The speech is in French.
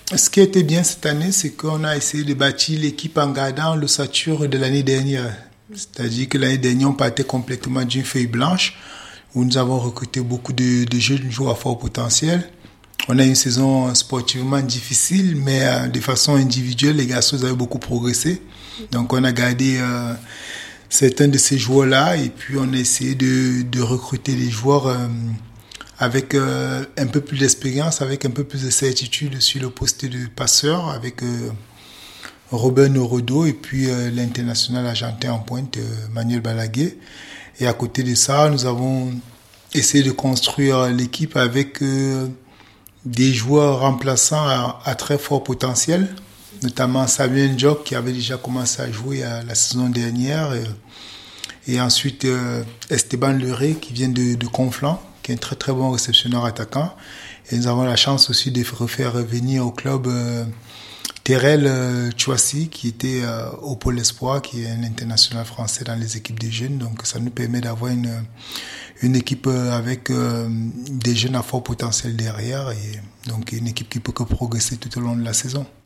Ce qui a été bien cette année, c'est qu'on a essayé de bâtir l'équipe en gardant l'ossature de l'année dernière. C'est-à-dire que l'année dernière, on partait complètement d'une feuille blanche où nous avons recruté beaucoup de jeunes joueurs à fort potentiel. On a eu une saison sportivement difficile, mais de façon individuelle, les garçons avaient beaucoup progressé. Donc on a gardé certains de ces joueurs-là et puis on a essayé de recruter des joueurs avec un peu plus d'expérience, avec un peu plus de certitude sur le poste de passeur, avec Robert Norodo et puis l'international argentin en pointe, Manuel Balaguer. Et à côté de ça, nous avons essayé de construire l'équipe avec des joueurs remplaçants à très fort potentiel, notamment Samuel Njok qui avait déjà commencé à jouer la saison dernière, et ensuite Esteban Leré qui vient de Conflans, qui est un très très bon réceptionneur attaquant. Et nous avons la chance aussi de refaire revenir au club Terrell Chouassi, qui était au Pôle Espoir, qui est un international français dans les équipes des jeunes. Donc ça nous permet d'avoir une équipe avec des jeunes à fort potentiel derrière, et donc une équipe qui peut que progresser tout au long de la saison.